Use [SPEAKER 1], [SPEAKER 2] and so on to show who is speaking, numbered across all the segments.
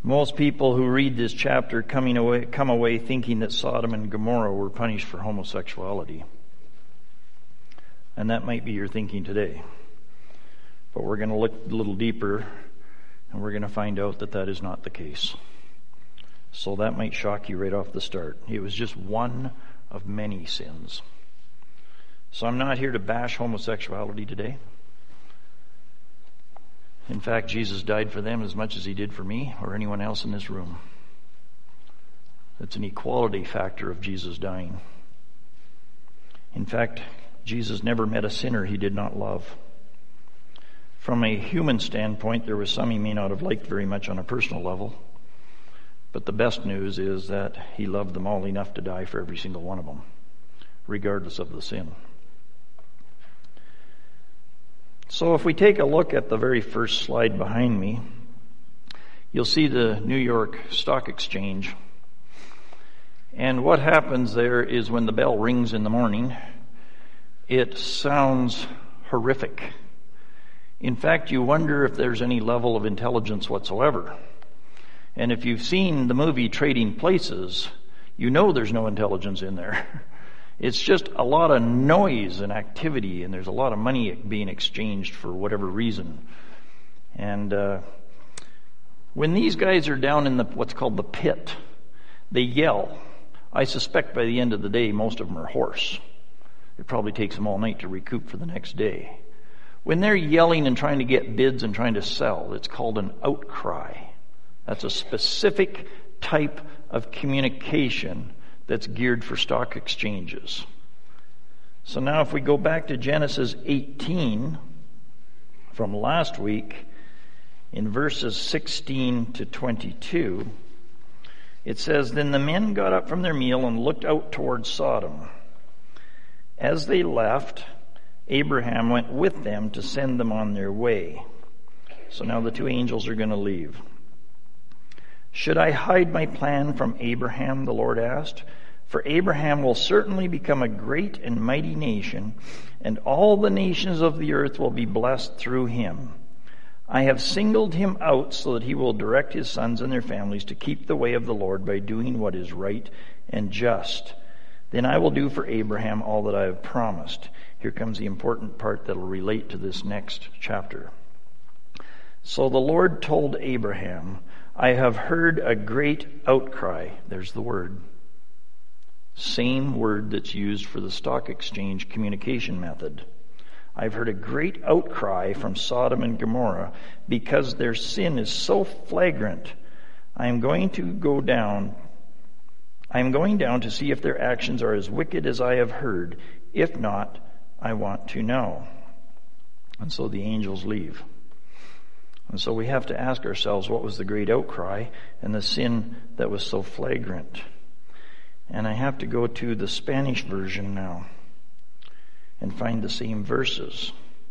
[SPEAKER 1] Most people who read this chapter come away thinking that Sodom and Gomorrah were punished for homosexuality. And that might be your thinking today. But we're going to look a little deeper, and we're going to find out that that is not the case. So that might shock you right off the start. It was just one of many sins. So I'm not here to bash homosexuality today. In fact, Jesus died for them as much as he did for me or anyone else in this room. It's an equality factor of Jesus dying. In fact, Jesus never met a sinner he did not love. From a human standpoint, there was some he may not have liked very much on a personal level. But the best news is that he loved them all enough to die for every single one of them, regardless of the sin. So if we take a look at the very first slide behind me, you'll see the New York Stock Exchange. And what happens there is when the bell rings in the morning, it sounds horrific. In fact, you wonder if there's any level of intelligence whatsoever. And if you've seen the movie Trading Places, you know there's no intelligence in there. It's just a lot of noise and activity, and there's a lot of money being exchanged for whatever reason. And when these guys are down in what's called the pit, they yell. I suspect by the end of the day, most of them are hoarse. It probably takes them all night to recoup for the next day. When they're yelling and trying to get bids and trying to sell, it's called an outcry. That's a specific type of communication that's geared for stock exchanges. So now if we go back to Genesis 18 from last week, in verses 16 to 22, it says, Then the men got up from their meal and looked out towards Sodom. As they left, Abraham went with them to send them on their way. So now the two angels are going to leave. Should I hide my plan from Abraham, the Lord asked? For Abraham will certainly become a great and mighty nation, and all the nations of the earth will be blessed through him. I have singled him out so that he will direct his sons and their families to keep the way of the Lord by doing what is right and just. Then I will do for Abraham all that I have promised. Here comes the important part that will relate to this next chapter. So the Lord told Abraham, I have heard a great outcry. There's the word. Same word that's used for the stock exchange communication method. I've heard a great outcry from Sodom and Gomorrah because their sin is so flagrant. I am going down to see if their actions are as wicked as I have heard. If not, I want to know. And so the angels leave. And so we have to ask ourselves, what was the great outcry and the sin that was so flagrant? And I have to go to the Spanish version now and find the same verses.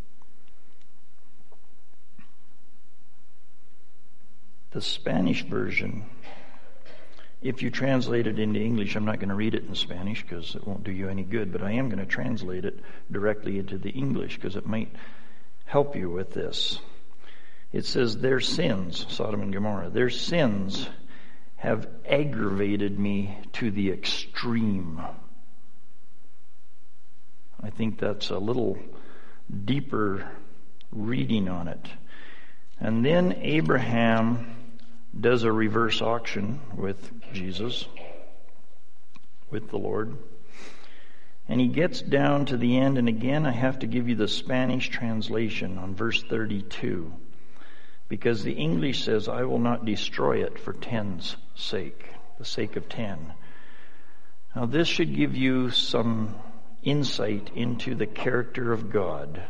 [SPEAKER 1] The Spanish version, if you translate it into English, I'm not going to read it in Spanish because it won't do you any good, but I am going to translate it directly into the English because it might help you with this. It says, their sins, Sodom and Gomorrah, their sins have aggravated me to the extreme. I think that's a little deeper reading on it. And then Abraham does a reverse auction with Jesus, with the Lord. And he gets down to the end, and again I have to give you the Spanish translation on verse 32. Because the English says, I will not destroy it for 10's sake, the sake of 10. Now this should give you some insight into the character of God.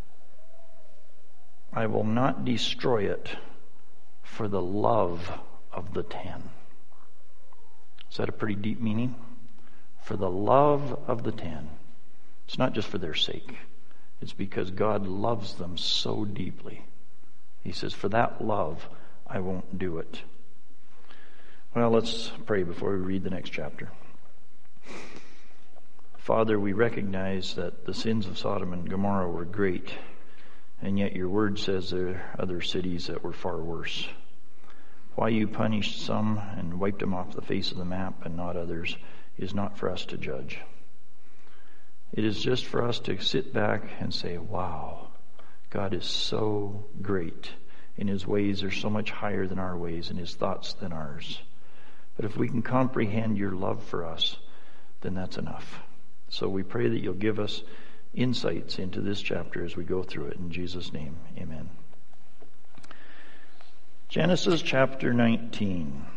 [SPEAKER 1] I will not destroy it for the love of the 10. Is that a pretty deep meaning? For the love of the 10. It's not just for their sake. It's because God loves them so deeply. He says, for that love, I won't do it. Well, let's pray before we read the next chapter. Father, we recognize that the sins of Sodom and Gomorrah were great, and yet your word says there are other cities that were far worse. Why you punished some and wiped them off the face of the map and not others is not for us to judge. It is just for us to sit back and say, wow, God is so great, and His ways are so much higher than our ways, and His thoughts than ours. But if we can comprehend your love for us, then that's enough. So we pray that you'll give us insights into this chapter as we go through it. In Jesus' name, amen. Genesis chapter 19.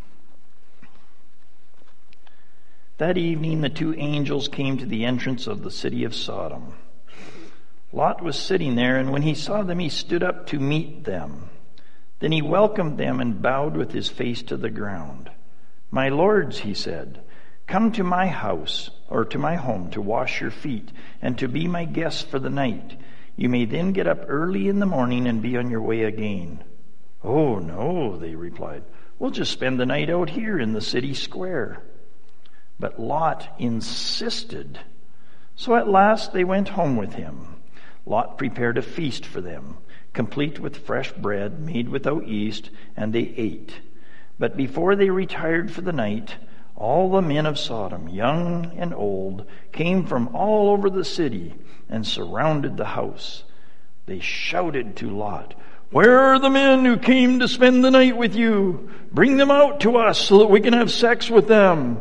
[SPEAKER 1] That evening the two angels came to the entrance of the city of Sodom. Lot was sitting there, and when he saw them, he stood up to meet them. Then he welcomed them and bowed with his face to the ground. "My lords," he said, "come to my house, or to my home, to wash your feet, and to be my guests for the night. You may then get up early in the morning and be on your way again." "Oh, no," they replied. "We'll just spend the night out here in the city square." But Lot insisted. So at last they went home with him. Lot prepared a feast for them, complete with fresh bread made without yeast, and they ate. But before they retired for the night, all the men of Sodom, young and old, came from all over the city and surrounded the house. They shouted to Lot, "Where are the men who came to spend the night with you? Bring them out to us so that we can have sex with them."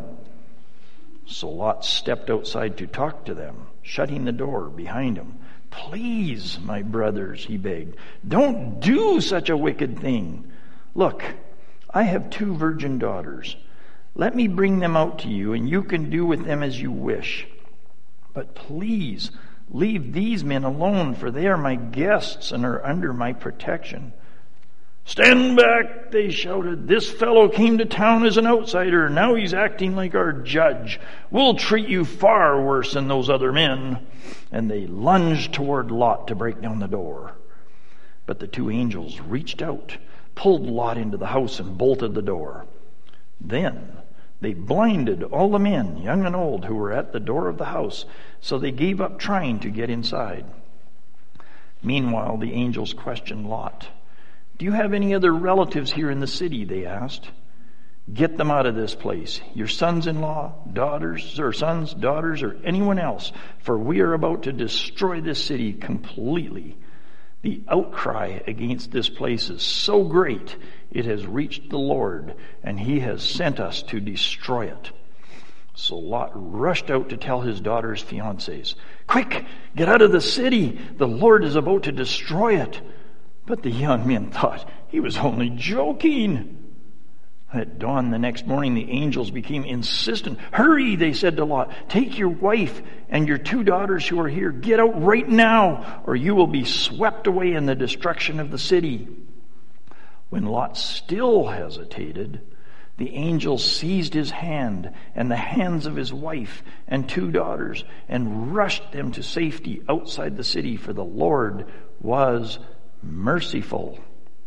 [SPEAKER 1] So Lot stepped outside to talk to them, shutting the door behind him. "Please, my brothers," he begged, "don't do such a wicked thing. Look, I have 2 virgin daughters. Let me bring them out to you, and you can do with them as you wish. But please, leave these men alone, for they are my guests and are under my protection." "Stand back," they shouted. "This fellow came to town as an outsider. Now he's acting like our judge. We'll treat you far worse than those other men." And they lunged toward Lot to break down the door. But the 2 angels reached out, pulled Lot into the house, and bolted the door. Then they blinded all the men, young and old, who were at the door of the house, so they gave up trying to get inside. Meanwhile, the angels questioned Lot. "Do you have any other relatives here in the city?" they asked. "Get them out of this place, your sons-in-law, daughters, or sons, daughters, or anyone else, for we are about to destroy this city completely. The outcry against this place is so great, it has reached the Lord, and He has sent us to destroy it." So Lot rushed out to tell his daughter's fiancés, "Quick, get out of the city. The Lord is about to destroy it." But the young men thought he was only joking. At dawn the next morning, the angels became insistent. "Hurry," they said to Lot. "Take your wife and your 2 daughters who are here. Get out right now, or you will be swept away in the destruction of the city." When Lot still hesitated, the angel seized his hand and the hands of his wife and 2 daughters and rushed them to safety outside the city, for the Lord was merciful.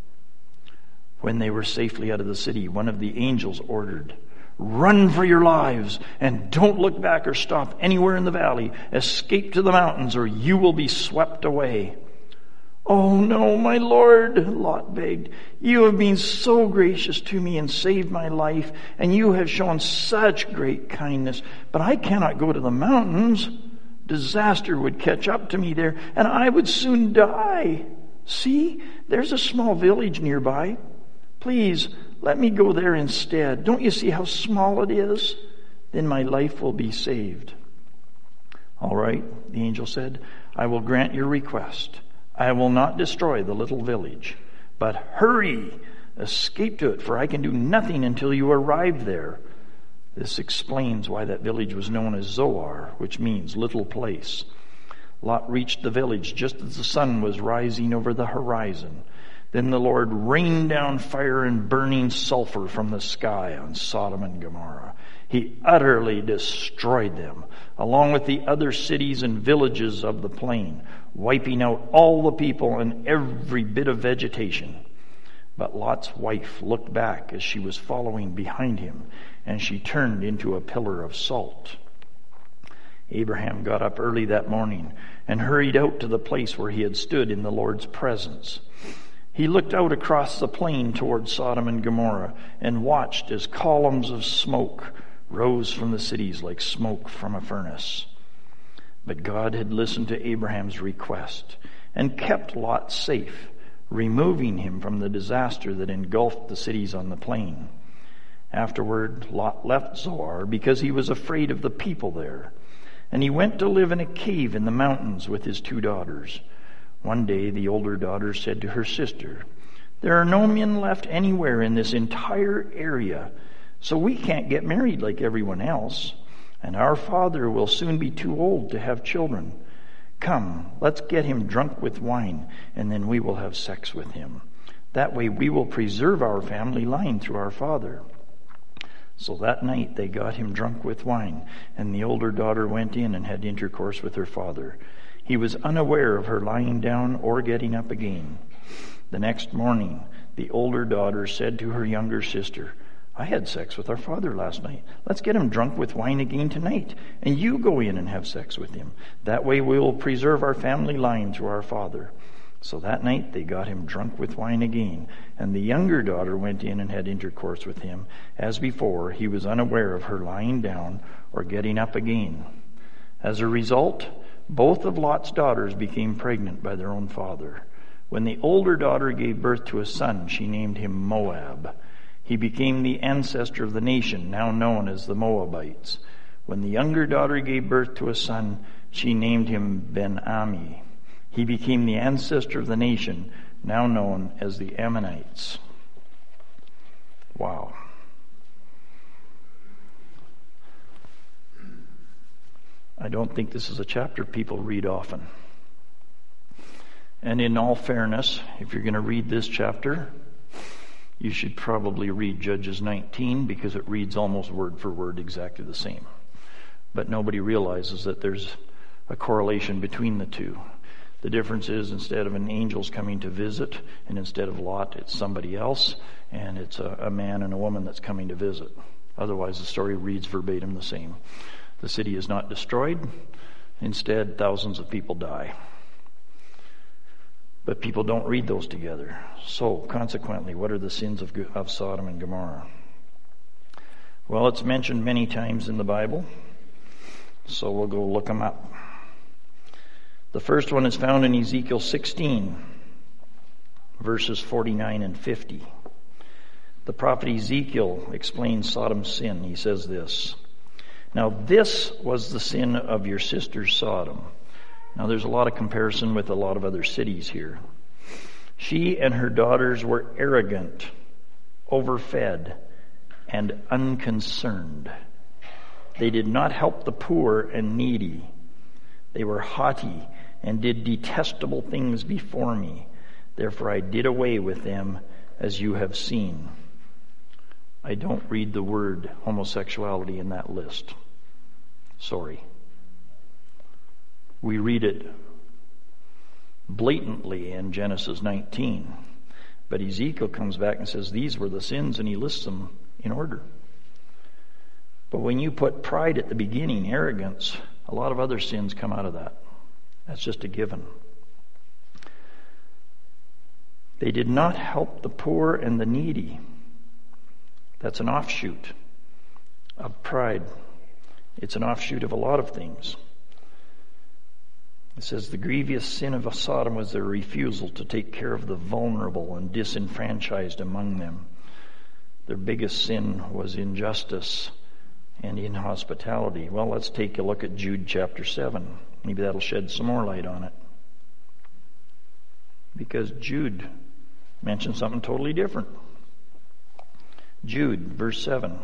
[SPEAKER 1] When they were safely out of the city, one of the angels ordered, "Run for your lives, and don't look back or stop anywhere in the valley. Escape to the mountains, or you will be swept away." "Oh no, my Lord," Lot begged. "You have been so gracious to me and saved my life, and you have shown such great kindness, but I cannot go to the mountains. Disaster would catch up to me there, and I would soon die. See, there's a small village nearby. Please, let me go there instead. Don't you see how small it is? Then my life will be saved." "All right," the angel said, "I will grant your request. I will not destroy the little village. But hurry, escape to it, for I can do nothing until you arrive there." This explains why that village was known as Zoar, which means little place. Lot reached the village just as the sun was rising over the horizon. Then the Lord rained down fire and burning sulfur from the sky on Sodom and Gomorrah. He utterly destroyed them, along with the other cities and villages of the plain, wiping out all the people and every bit of vegetation. But Lot's wife looked back as she was following behind him, and she turned into a pillar of salt. Abraham got up early that morning and hurried out to the place where he had stood in the Lord's presence. He looked out across the plain toward Sodom and Gomorrah and watched as columns of smoke rose from the cities like smoke from a furnace. But God had listened to Abraham's request and kept Lot safe, removing him from the disaster that engulfed the cities on the plain. Afterward, Lot left Zoar because he was afraid of the people there, and he went to live in a cave in the mountains with his 2 daughters. One day, the older daughter said to her sister, "There are no men left anywhere in this entire area, so we can't get married like everyone else, and our father will soon be too old to have children. Come, let's get him drunk with wine, and then we will have sex with him. That way we will preserve our family line through our father." So that night they got him drunk with wine, and the older daughter went in and had intercourse with her father. He was unaware of her lying down or getting up again. The next morning, the older daughter said to her younger sister, "I had sex with our father last night. Let's get him drunk with wine again tonight, and you go in and have sex with him. That way we will preserve our family line through our father." So that night they got him drunk with wine again, and the younger daughter went in and had intercourse with him. As before, he was unaware of her lying down or getting up again. As a result, both of Lot's daughters became pregnant by their own father. When the older daughter gave birth to a son, she named him Moab. He became the ancestor of the nation now known as the Moabites. When the younger daughter gave birth to a son, she named him Ben-Ami. He became the ancestor of the nation now known as the Ammonites. Wow. I don't think this is a chapter people read often. And in all fairness, if you're going to read this chapter, you should probably read Judges 19 because it reads almost word for word exactly the same. But nobody realizes that there's a correlation between the two. The difference is instead of an angel's coming to visit, and instead of Lot, it's somebody else, and it's a man and a woman that's coming to visit. Otherwise, the story reads verbatim the same. The city is not destroyed. Instead, thousands of people die. But people don't read those together. So, consequently, what are the sins of Sodom and Gomorrah? Well, it's mentioned many times in the Bible, so we'll go look them up. The first one is found in Ezekiel 16, verses 49 and 50. The prophet Ezekiel explains Sodom's sin. He says this, "Now this was the sin of your sister Sodom." Now there's a lot of comparison with a lot of other cities here. "She and her daughters were arrogant, overfed, and unconcerned. They did not help the poor and needy. They were haughty and did detestable things before me. Therefore I did away with them, as you have seen." I don't read the word homosexuality in that list. Sorry. We read it blatantly in Genesis 19. But Ezekiel comes back and says these were the sins, and he lists them in order. But when you put pride at the beginning, arrogance, a lot of other sins come out of that. That's just a given. They did not help the poor and the needy. That's an offshoot of pride. It's an offshoot of a lot of things. It says the grievous sin of Sodom was their refusal to take care of the vulnerable and disenfranchised among them. Their biggest sin was injustice and inhospitality. Well, let's take a look at Jude chapter 7. Maybe that'll shed some more light on it. Because Jude mentions something totally different. Jude, verse 7.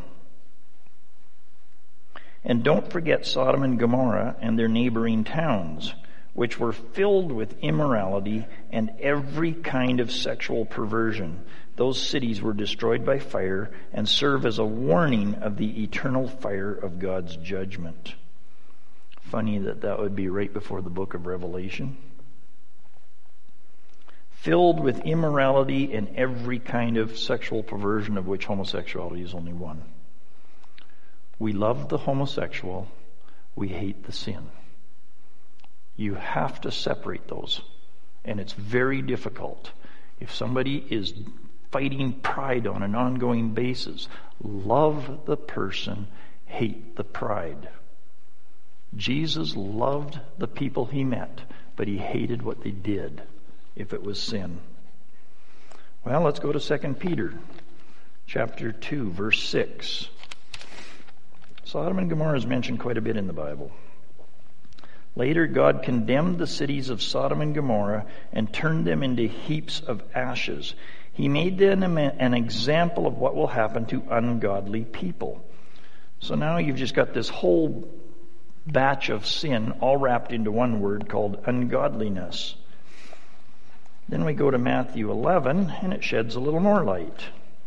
[SPEAKER 1] "And don't forget Sodom and Gomorrah and their neighboring towns, which were filled with immorality and every kind of sexual perversion. Those cities were destroyed by fire and serve as a warning of the eternal fire of God's judgment." Funny that would be right before the book of Revelation. Filled with immorality and every kind of sexual perversion, of which homosexuality is only one. We love the homosexual, we hate the sin. You have to separate those, and it's very difficult. If somebody is fighting pride on an ongoing basis, love the person, hate the pride. Jesus loved the people he met, but he hated what they did if it was sin. Well, let's go to 2 Peter chapter 2, verse 6. Sodom and Gomorrah is mentioned quite a bit in the Bible. Later, God condemned the cities of Sodom and Gomorrah and turned them into heaps of ashes. He made them an example of what will happen to ungodly people. So now you've just got this whole batch of sin all wrapped into one word called ungodliness. Then we go to Matthew 11, and it sheds a little more light.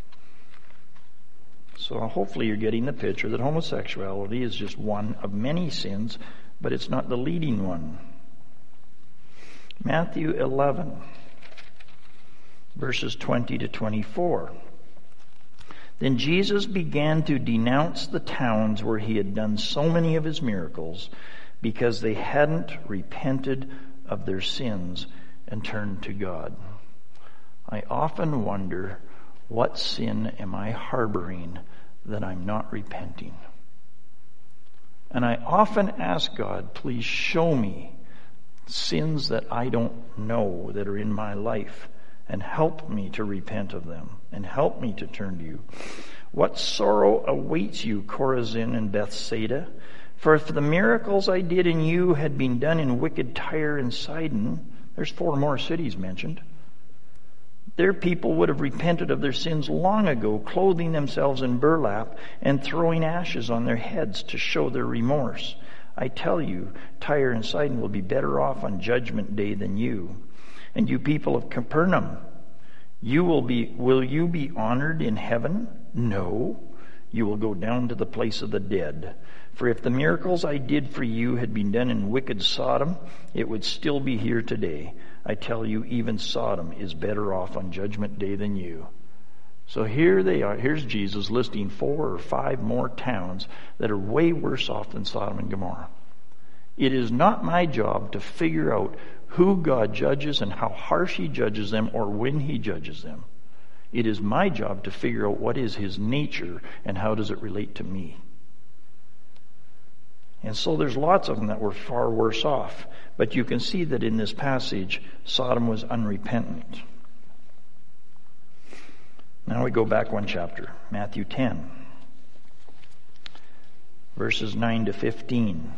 [SPEAKER 1] So hopefully you're getting the picture that homosexuality is just one of many sins, but it's not the leading one. Matthew 11, verses 20 to 24. Then Jesus began to denounce the towns where he had done so many of his miracles because they hadn't repented of their sins and turned to God. I often wonder, what sin am I harboring that I'm not repenting? And I often ask God, please show me sins that I don't know that are in my life, and help me to repent of them, and help me to turn to you. What sorrow awaits you, Chorazin and Bethsaida? For if the miracles I did in you had been done in wicked Tyre and Sidon, there's 4 more cities mentioned, their people would have repented of their sins long ago, clothing themselves in burlap and throwing ashes on their heads to show their remorse. I tell you, Tyre and Sidon will be better off on Judgment Day than you. And you people of Capernaum, will you be honored in heaven? No, you will go down to the place of the dead. For if the miracles I did for you had been done in wicked Sodom, it would still be here today. I tell you, even Sodom is better off on Judgment Day than you. So here they are. Here's Jesus listing 4 or 5 more towns that are way worse off than Sodom and Gomorrah. It is not my job to figure out who God judges and how harsh he judges them or when he judges them. It is my job to figure out what is his nature and how does it relate to me. And so there's lots of them that were far worse off. But you can see that in this passage, Sodom was unrepentant. Now we go back 1 chapter, Matthew 10, verses 9 to 15.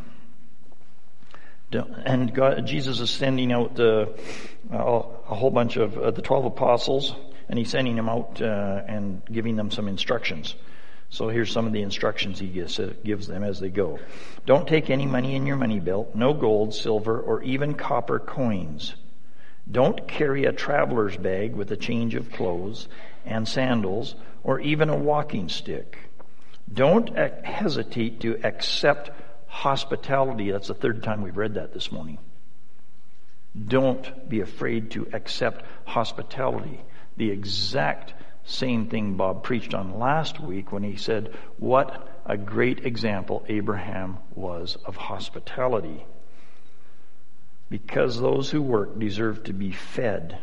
[SPEAKER 1] And Jesus is sending out a whole bunch of the 12 apostles, and he's sending them out and giving them some instructions. So here's some of the instructions he gives them as they go. Don't take any money in your money belt, no gold, silver, or even copper coins. Don't carry a traveler's bag with a change of clothes and sandals, or even a walking stick. Don't hesitate to accept hospitality. That's the 3rd time we've read that this morning. Don't be afraid to accept hospitality. The exact same thing Bob preached on last week when he said what a great example Abraham was of hospitality. Because those who work deserve to be fed.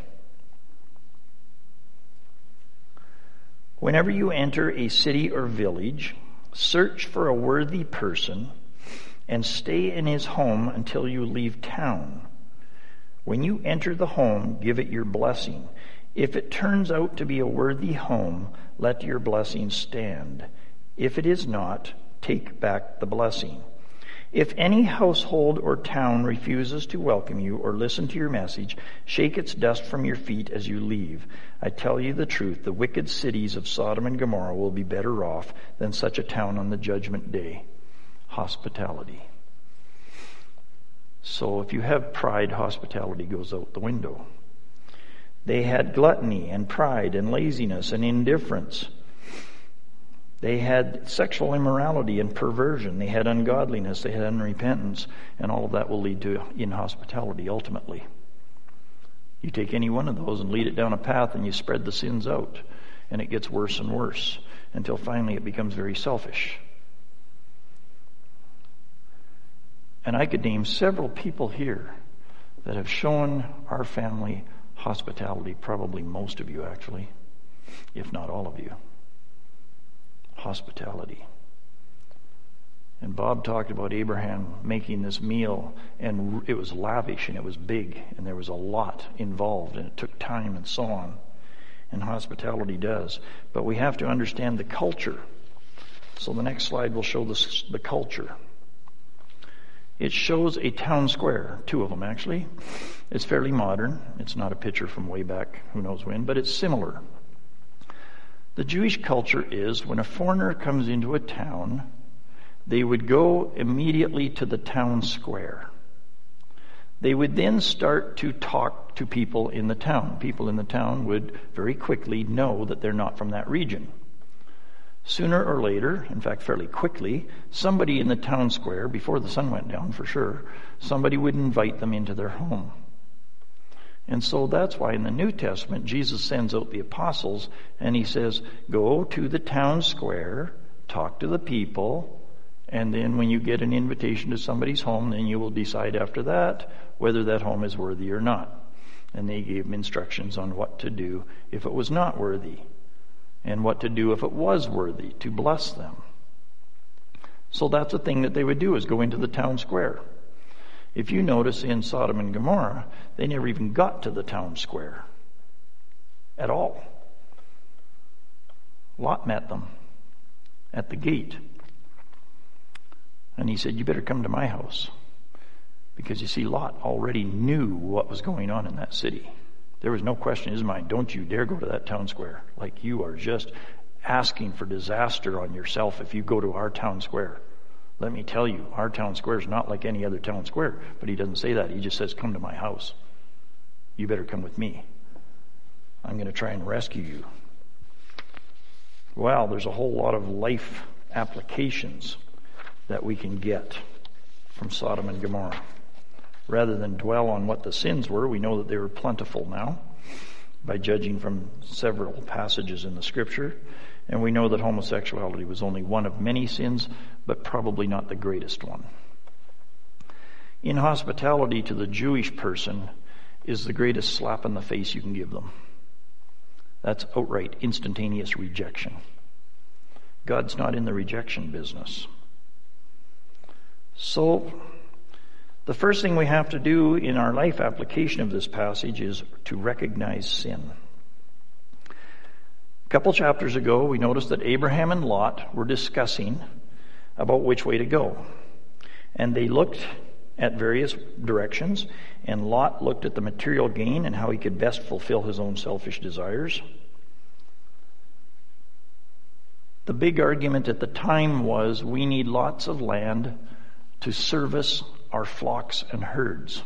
[SPEAKER 1] Whenever you enter a city or village, search for a worthy person and stay in his home until you leave town. When you enter the home, give it your blessing. If it turns out to be a worthy home, let your blessing stand. If it is not, take back the blessing. If any household or town refuses to welcome you or listen to your message, shake its dust from your feet as you leave. I tell you the truth, the wicked cities of Sodom and Gomorrah will be better off than such a town on the Judgment Day. Hospitality. So if you have pride, hospitality goes out the window. They had gluttony and pride and laziness and indifference. They had sexual immorality and perversion. They had ungodliness. They had unrepentance. And all of that will lead to inhospitality ultimately. You take any one of those and lead it down a path and you spread the sins out. And it gets worse and worse until finally it becomes very selfish. And I could name several people here that have shown our family Hospitality, probably most of you actually, if not all of you. Hospitality. And Bob talked about Abraham making this meal, and it was lavish and it was big, and there was a lot involved, and it took time and so on. And hospitality does. But we have to understand the culture. So the next slide will show the culture. It shows a town square, 2 of them actually. It's fairly modern. It's not a picture from way back, who knows when, but it's similar. The Jewish culture is when a foreigner comes into a town, they would go immediately to the town square. They would then start to talk to people in the town. People in the town would very quickly know that they're not from that region. Sooner or later, in fact fairly quickly, somebody in the town square, before the sun went down for sure, somebody would invite them into their home. And so that's why in the New Testament, Jesus sends out the apostles and he says, go to the town square, talk to the people, and then when you get an invitation to somebody's home, then you will decide after that whether that home is worthy or not. And they gave them instructions on what to do if it was not worthy, and what to do if it was worthy, to bless them. So that's the thing that they would do, is go into the town square. If you notice in Sodom and Gomorrah, they never even got to the town square at all. Lot met them at the gate. And he said, you better come to my house. Because you see, Lot already knew what was going on in that city. There was no question in his mind, don't you dare go to that town square. Like, you are just asking for disaster on yourself if you go to our town square. Let me tell you, our town square is not like any other town square. But he doesn't say that. He just says, come to my house. You better come with me. I'm going to try and rescue you. Well, there's a whole lot of life applications that we can get from Sodom and Gomorrah. Rather than dwell on what the sins were, we know that they were plentiful now by judging from several passages in the scripture. And we know that homosexuality was only one of many sins, but probably not the greatest one. Inhospitality to the Jewish person is the greatest slap in the face you can give them. That's outright, instantaneous rejection. God's not in the rejection business. So, the first thing we have to do in our life application of this passage is to recognize sin. A couple chapters ago, we noticed that Abraham and Lot were discussing about which way to go. And they looked at various directions, and Lot looked at the material gain and how he could best fulfill his own selfish desires. The big argument at the time was, we need lots of land to service our flocks and herds.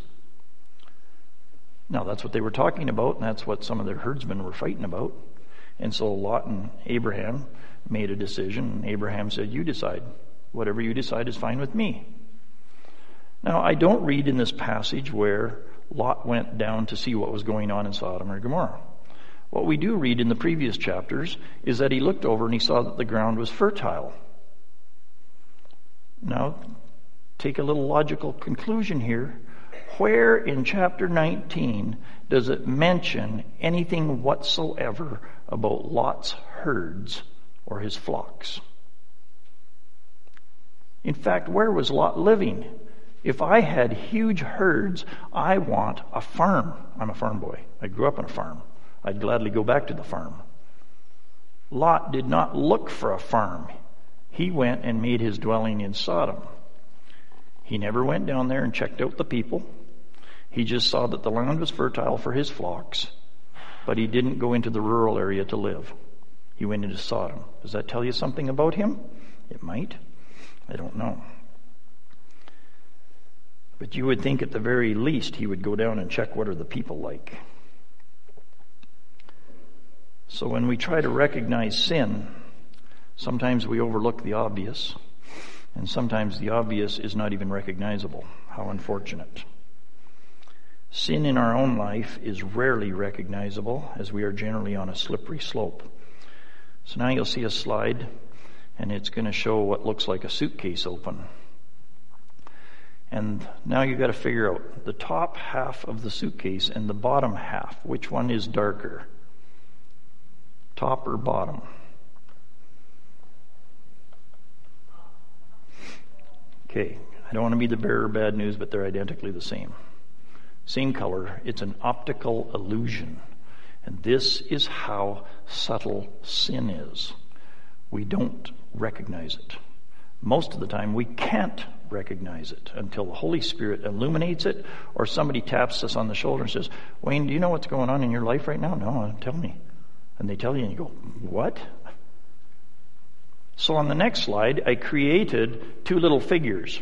[SPEAKER 1] Now, that's what they were talking about, and that's what some of their herdsmen were fighting about. And so Lot and Abraham made a decision, and Abraham said, you decide. Whatever you decide is fine with me. Now, I don't read in this passage where Lot went down to see what was going on in Sodom or Gomorrah. What we do read in the previous chapters is that he looked over and he saw that the ground was fertile. Now, take a little logical conclusion here. Where in chapter 19 does it mention anything whatsoever about Lot's herds or his flocks? In fact, where was Lot living? If I had huge herds, I want a farm. I'm a farm boy. I grew up on a farm. I'd gladly go back to the farm. Lot did not look for a farm. He went and made his dwelling in Sodom. He never went down there and checked out the people. He just saw that the land was fertile for his flocks, but he didn't go into the rural area to live. He went into Sodom. Does that tell you something about him? It might. I don't know. But you would think at the very least he would go down and check what are the people like. So when we try to recognize sin, sometimes we overlook the obvious, and sometimes the obvious is not even recognizable. How unfortunate. Sin in our own life is rarely recognizable, as we are generally on a slippery slope. So now you'll see a slide, and it's going to show what looks like a suitcase open. And now you've got to figure out the top half of the suitcase and the bottom half. Which one is darker? Top or bottom? Okay, I don't want to be the bearer of bad news, but they're identically the same. Same color. It's an optical illusion. And this is how subtle sin is. We don't recognize it. Most of the time, we can't recognize it until the Holy Spirit illuminates it, or somebody taps us on the shoulder and says, Wayne, do you know what's going on in your life right now? No, tell me. And they tell you, and you go, what? So on the next slide, I created two little figures.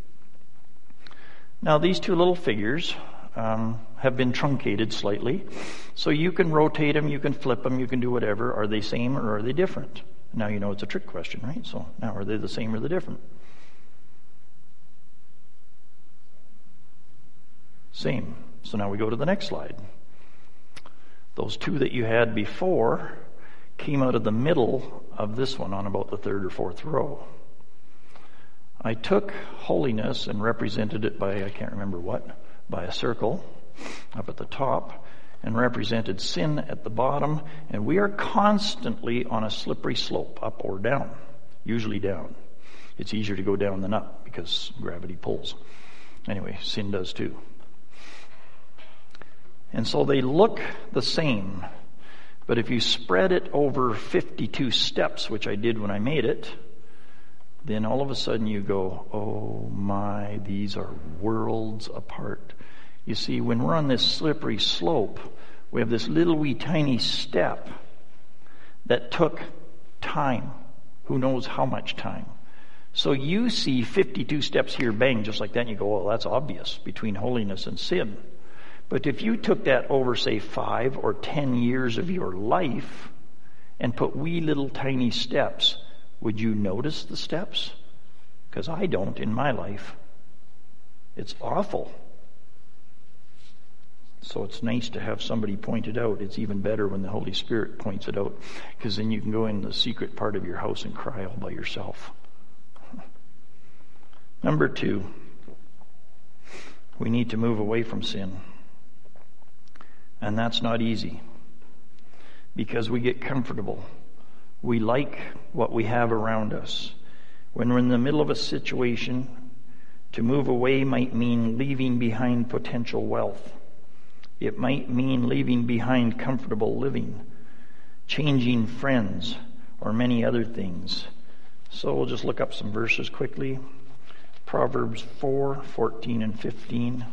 [SPEAKER 1] Now, these two little figures have been truncated slightly. So you can rotate them, you can flip them, you can do whatever. Are they same or are they different? Now you know it's a trick question, right? So now are they the same or the different? Same. So now we go to the next slide. Those two that you had before came out of the middle of this one on about the third or fourth row. I took holiness and represented it by, I can't remember what, by a circle up at the top, and represented sin at the bottom, and we are constantly on a slippery slope, up or down, usually down. It's easier to go down than up because gravity pulls. Anyway, sin does too. And so they look the same, but if you spread it over 52 steps, which I did when I made it, then all of a sudden you go, oh my, these are worlds apart. You see, when we're on this slippery slope, we have this little wee tiny step that took time. Who knows how much time? So you see 52 steps here, bang, just like that, and you go, oh, that's obvious between holiness and sin. But if you took that over, say, 5 or 10 years of your life and put wee little tiny steps, would you notice the steps? Because I don't in my life. It's awful. So it's nice to have somebody point it out. It's even better when the Holy Spirit points it out, because then you can go in the secret part of your house and cry all by yourself. Number 2, we need to move away from sin. And that's not easy, because we get comfortable. We like what we have around us. When we're in the middle of a situation, to move away might mean leaving behind potential wealth. It might mean leaving behind comfortable living, changing friends, or many other things. So we'll just look up some verses quickly. Proverbs 4:14 and 15.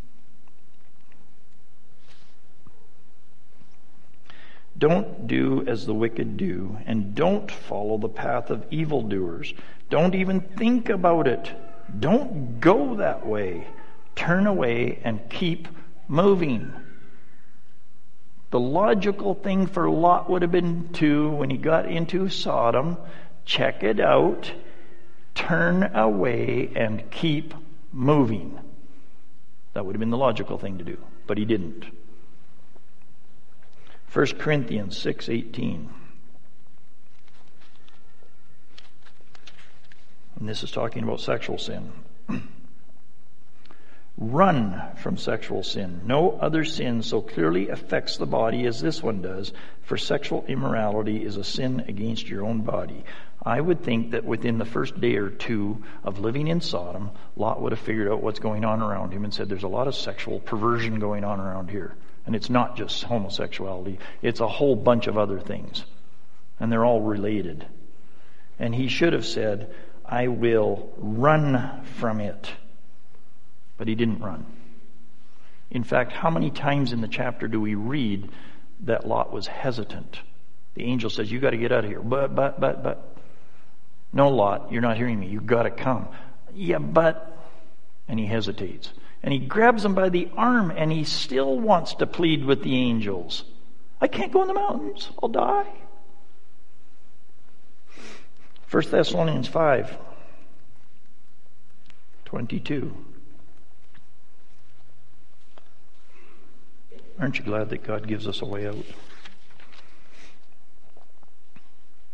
[SPEAKER 1] Don't do as the wicked do, and don't follow the path of evildoers. Don't even think about it. Don't go that way. Turn away and keep moving. The logical thing for Lot would have been to, when he got into Sodom, check it out, turn away, and keep moving. That would have been the logical thing to do, but he didn't. 1 Corinthians 6:18. And this is talking about sexual sin. Run from sexual sin. No other sin so clearly affects the body as this one does, for sexual immorality is a sin against your own body. I would think that within the first day or two of living in Sodom, Lot would have figured out what's going on around him and said, there's a lot of sexual perversion going on around here. And it's not just homosexuality, it's a whole bunch of other things. And they're all related. And he should have said, I will run from it. But he didn't run. In fact, how many times in the chapter do we read that Lot was hesitant? The angel says, you got to get out of here. But. No, Lot, you're not hearing me. You got to come. Yeah, but. And he hesitates. And he grabs him by the arm, and he still wants to plead with the angels. I can't go in the mountains. I'll die. 1 Thessalonians 5:22. Aren't you glad that God gives us a way out?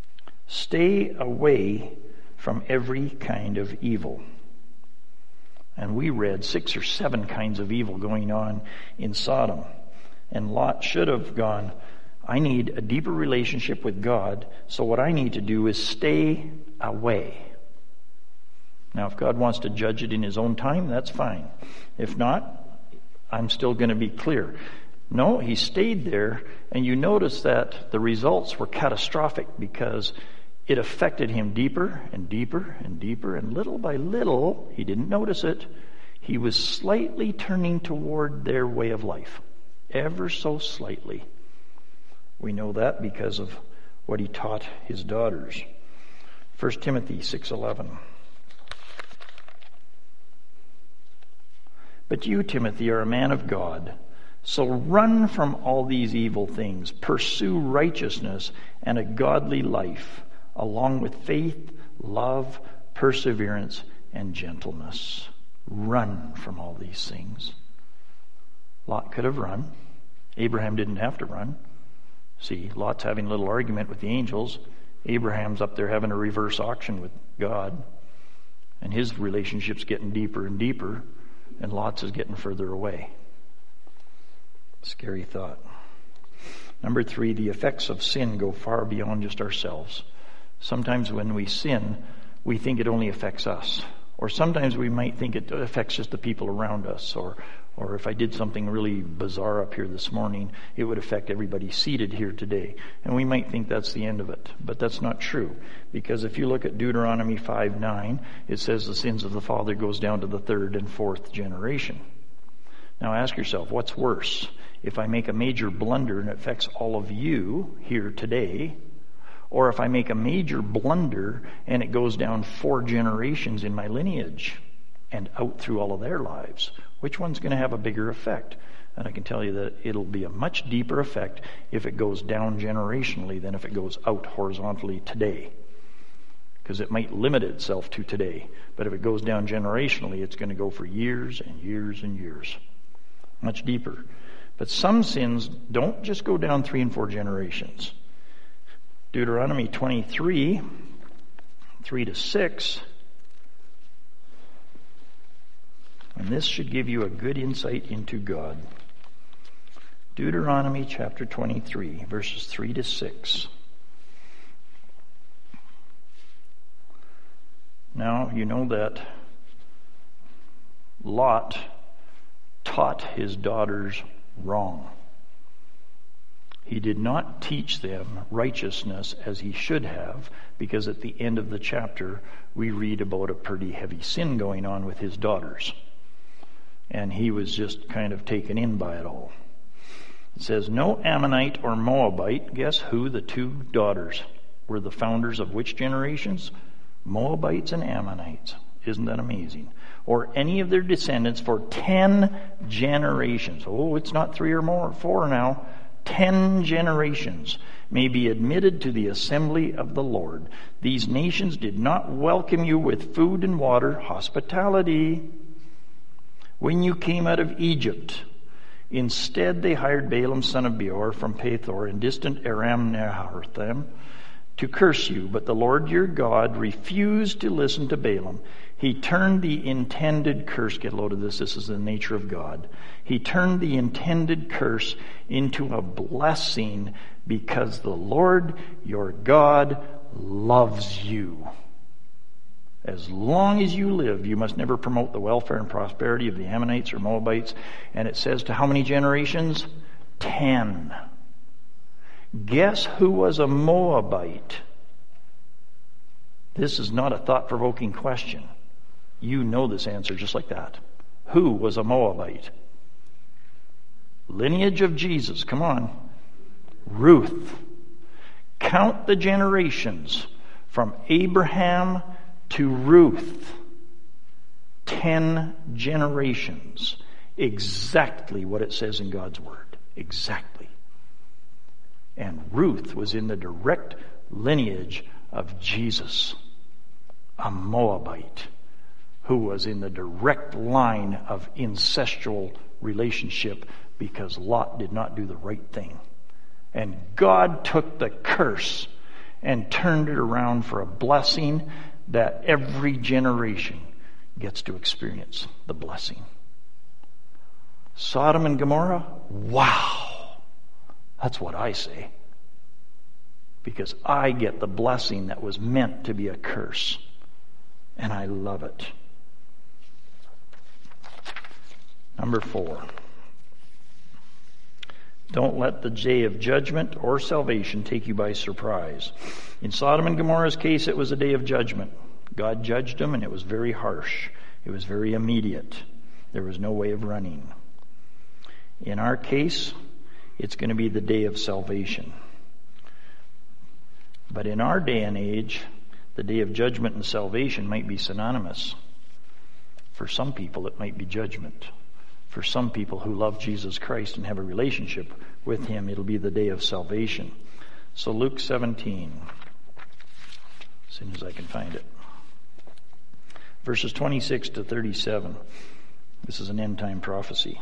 [SPEAKER 1] Stay away from every kind of evil. And we read 6 or 7 kinds of evil going on in Sodom. And Lot should have gone, I need a deeper relationship with God, so what I need to do is stay away. Now, if God wants to judge it in His own time, that's fine. If not, I'm still going to be clear. No, he stayed there, and you notice that the results were catastrophic because it affected him deeper and deeper and deeper, and little by little, he didn't notice it, he was slightly turning toward their way of life. Ever so slightly. We know that because of what he taught his daughters. 1 Timothy 6:11. But you, Timothy, are a man of God, so run from all these evil things. Pursue righteousness and a godly life, along with faith, love, perseverance, and gentleness. Run from all these things. Lot could have run. Abraham didn't have to run. See, Lot's having a little argument with the angels. Abraham's up there having a reverse auction with God. And his relationship's getting deeper and deeper, and Lot's is getting further away. Scary thought. Number 3, the effects of sin go far beyond just ourselves. Sometimes when we sin, we think it only affects us. Or sometimes we might think it affects just the people around us. Or if I did something really bizarre up here this morning, it would affect everybody seated here today. And we might think that's the end of it. But that's not true. Because if you look at Deuteronomy 5:9, it says the sins of the father goes down to the 3rd and 4th generation. Now ask yourself, what's worse? If I make a major blunder and it affects all of you here today, or if I make a major blunder and it goes down 4 generations in my lineage and out through all of their lives, which one's going to have a bigger effect? And I can tell you that it'll be a much deeper effect if it goes down generationally than if it goes out horizontally today. Because it might limit itself to today. But if it goes down generationally, it's going to go for years and years and years. Much deeper. But some sins don't just go down 3 and 4 generations. Deuteronomy 23, 3-6. And this should give you a good insight into God. Deuteronomy chapter 23, verses 3-6. Now, you know that Lot taught his daughters wrong. He did not teach them righteousness as he should have, because at the end of the chapter, we read about a pretty heavy sin going on with his daughters. And he was just kind of taken in by it all. It says, no Ammonite or Moabite. Guess who? The 2 daughters were the founders of which generations? Moabites and Ammonites. Isn't that amazing? Or any of their descendants for 10 generations. Oh, it's not 3 or more, 4 now. 10 generations may be admitted to the assembly of the Lord. These nations did not welcome you with food and water, hospitality, when you came out of Egypt. Instead, they hired Balaam son of Beor from Pethor in distant Aram Naharaim to curse you. But the Lord your God refused to listen to Balaam. He turned the intended curse, get a load of this is the nature of God. He turned the intended curse into a blessing because the Lord your God loves you. As long as you live, you must never promote the welfare and prosperity of the Ammonites or Moabites. And it says to how many generations? 10. Guess who was a Moabite? This is not a thought-provoking question. You know this answer just like that. Who was a Moabite? Lineage of Jesus. Come on. Ruth. Count the generations from Abraham to Ruth. 10 generations. Exactly what it says in God's Word. Exactly. And Ruth was in the direct lineage of Jesus, a Moabite, who was in the direct line of incestual relationship because Lot did not do the right thing. And God took the curse and turned it around for a blessing that every generation gets to experience the blessing. Sodom and Gomorrah, wow! That's what I say. Because I get the blessing that was meant to be a curse. And I love it. Number 4. Don't let the day of judgment or salvation take you by surprise. In Sodom and Gomorrah's case, it was a day of judgment. God judged them, and it was very harsh. It was very immediate. There was no way of running. In our case, it's going to be the day of salvation. But in our day and age, the day of judgment and salvation might be synonymous. For some people, it might be judgment. For some people who love Jesus Christ and have a relationship with Him, it'll be the day of salvation. So Luke 17, as soon as I can find it. Verses 26 to 37. This is an end-time prophecy.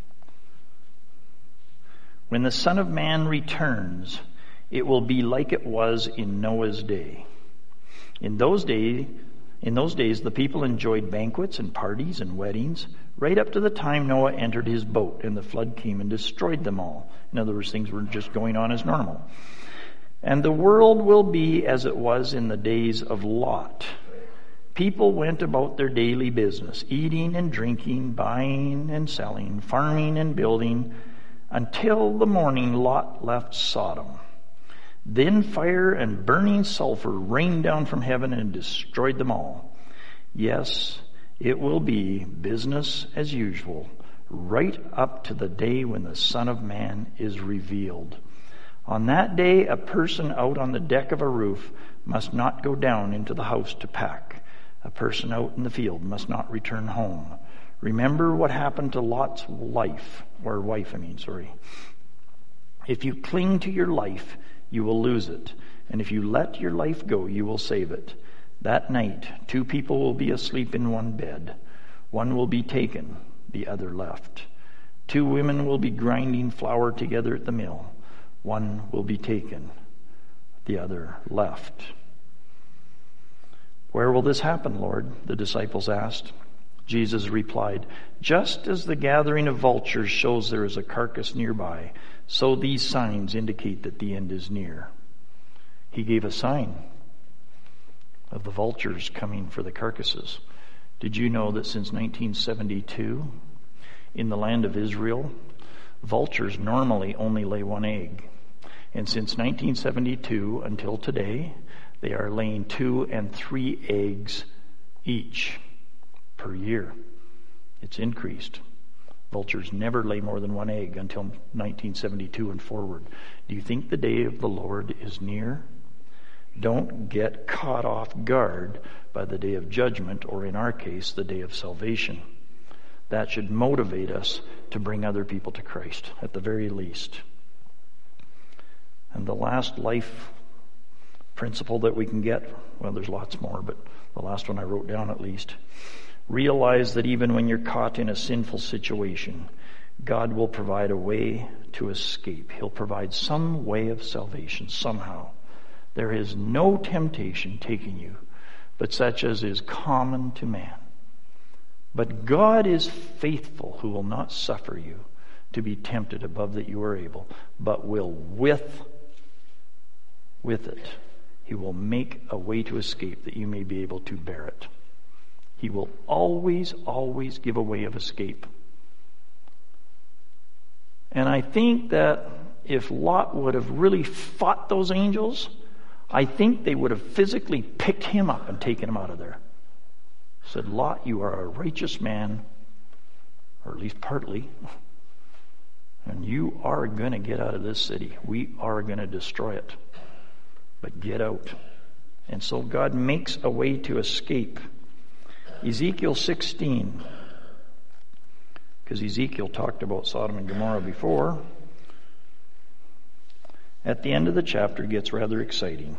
[SPEAKER 1] When the Son of Man returns, it will be like it was in Noah's day. In those days, the people enjoyed banquets and parties and weddings, right up to the time Noah entered his boat and the flood came and destroyed them all. In other words, things were just going on as normal. And the world will be as it was in the days of Lot. People went about their daily business, eating and drinking, buying and selling, farming and building, until the morning Lot left Sodom. Then fire and burning sulfur rained down from heaven and destroyed them all. Yes, it will be business as usual, right up to the day when the Son of Man is revealed. On that day, a person out on the deck of a roof must not go down into the house to pack. A person out in the field must not return home. Remember what happened to Lot's wife. If you cling to your life, you will lose it. And if you let your life go, you will save it. That night, 2 people will be asleep in one bed. One will be taken, the other left. 2 women will be grinding flour together at the mill. One will be taken, the other left. Where will this happen, Lord? The disciples asked. Jesus replied, just as the gathering of vultures shows there is a carcass nearby, so these signs indicate that the end is near. He gave a sign of the vultures coming for the carcasses. Did you know that since 1972, in the land of Israel, vultures normally only lay 1 egg? And since 1972 until today, they are laying 2 and 3 eggs each per year. It's increased. Vultures never lay more than 1 egg until 1972 and forward. Do you think the day of the Lord is near? Don't get caught off guard by the day of judgment, or in our case, the day of salvation. That should motivate us to bring other people to Christ, at the very least. And the last life principle that we can get, well, there's lots more, but the last one I wrote down at least. Realize that even when you're caught in a sinful situation, God will provide a way to escape. He'll provide some way of salvation somehow. There is no temptation taking you, but such as is common to man. But God is faithful, who will not suffer you to be tempted above that you are able, but will with it, He will make a way to escape that you may be able to bear it. He will always, always give a way of escape. And I think that if Lot would have really fought those angels, I think they would have physically picked him up and taken him out of there. Said, Lot, you are a righteous man, or at least partly, and you are going to get out of this city. We are going to destroy it. But get out. And so God makes a way to escape. Ezekiel 16, because Ezekiel talked about Sodom and Gomorrah before. At the end of the chapter, it gets rather exciting.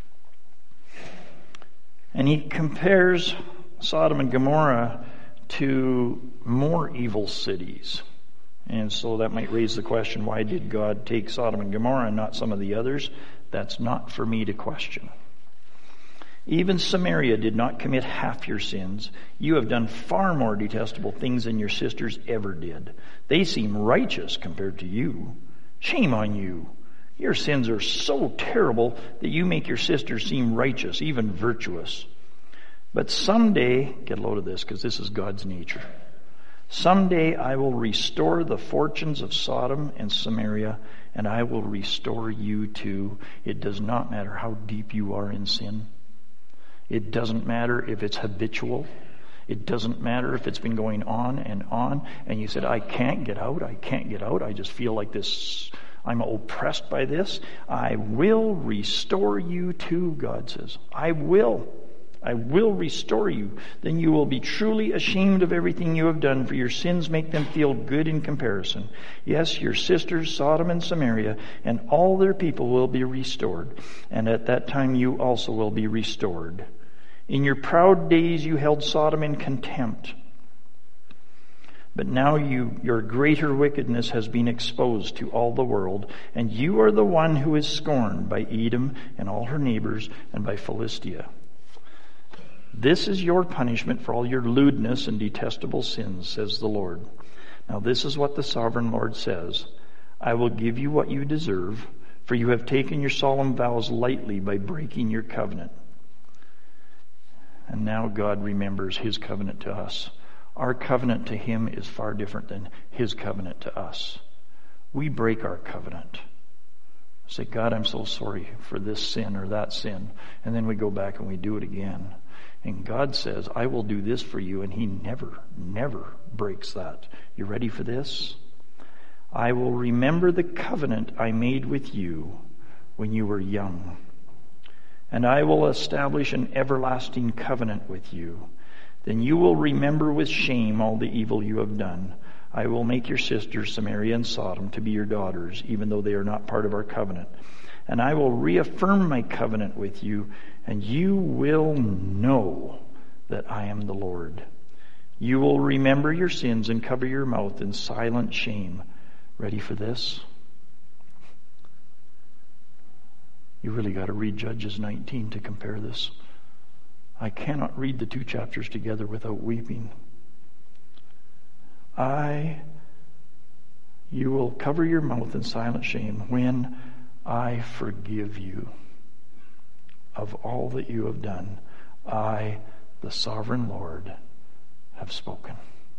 [SPEAKER 1] And he compares Sodom and Gomorrah to more evil cities. And so that might raise the question, why did God take Sodom and Gomorrah and not some of the others? That's not for me to question. Even Samaria did not commit half your sins. You have done far more detestable things than your sisters ever did. They seem righteous compared to you. Shame on you. Your sins are so terrible that you make your sisters seem righteous, even virtuous. But someday, get a load of this because this is God's nature. Someday I will restore the fortunes of Sodom and Samaria, and I will restore you too. It does not matter how deep you are in sin. It doesn't matter if it's habitual. It doesn't matter if it's been going on, and you said, I can't get out, I just feel like this, I'm oppressed by this. I will restore you too, God says. I will restore you. Then you will be truly ashamed of everything you have done, for your sins make them feel good in comparison. Yes, your sisters, Sodom and Samaria, and all their people will be restored. And at that time you also will be restored. In your proud days you held Sodom in contempt. But now your greater wickedness has been exposed to all the world, and you are the one who is scorned by Edom and all her neighbors, and by Philistia. This is your punishment for all your lewdness and detestable sins, says the Lord. Now this is what the sovereign Lord says. I will give you what you deserve, for you have taken your solemn vows lightly by breaking your covenant. And now God remembers his covenant to us. Our covenant to him is far different than his covenant to us. We break our covenant. Say, God, I'm so sorry for this sin or that sin. And then we go back and we do it again. And God says, I will do this for you. And he never breaks that. You ready for this? I will remember the covenant I made with you when you were young. And I will establish an everlasting covenant with you. Then you will remember with shame all the evil you have done. I will make your sisters, Samaria and Sodom, to be your daughters, even though they are not part of our covenant. And I will reaffirm my covenant with you, and you will know that I am the Lord. You will remember your sins and cover your mouth in silent shame. Ready for this? You really got to read Judges 19 to compare this. I cannot read the two chapters together without weeping. You will cover your mouth in silent shame when I forgive you of all that you have done. I, the sovereign Lord, have spoken.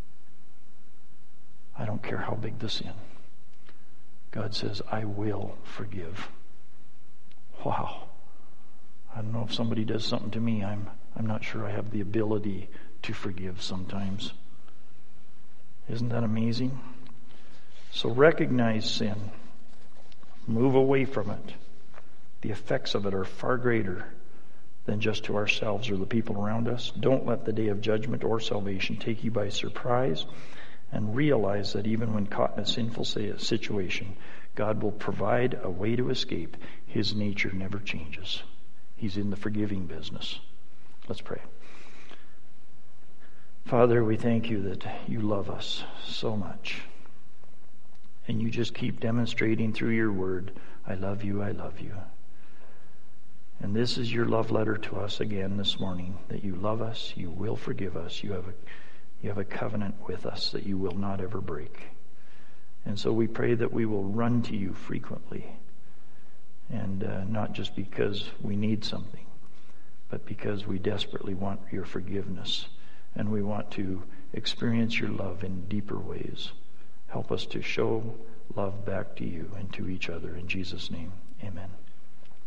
[SPEAKER 1] I don't care how big the sin. God says, I will forgive. Wow. I don't know if somebody does something to me. I'm not sure I have the ability to forgive sometimes. Isn't that amazing? So recognize sin. Move away from it. The effects of it are far greater than just to ourselves or the people around us. Don't let the day of judgment or salvation take you by surprise, and realize that even when caught in a sinful situation, God will provide a way to escape. His nature never changes. He's in the forgiving business. Let's pray. Father, we thank you that you love us so much. And you just keep demonstrating through your word, I love you, I love you. And this is your love letter to us again this morning, that you love us, you will forgive us, you have a covenant with us that you will not ever break. And so we pray that we will run to you frequently, and not just because we need something, but because we desperately want your forgiveness, and we want to experience your love in deeper ways. Help us to show love back to you and to each other. In Jesus' name, amen.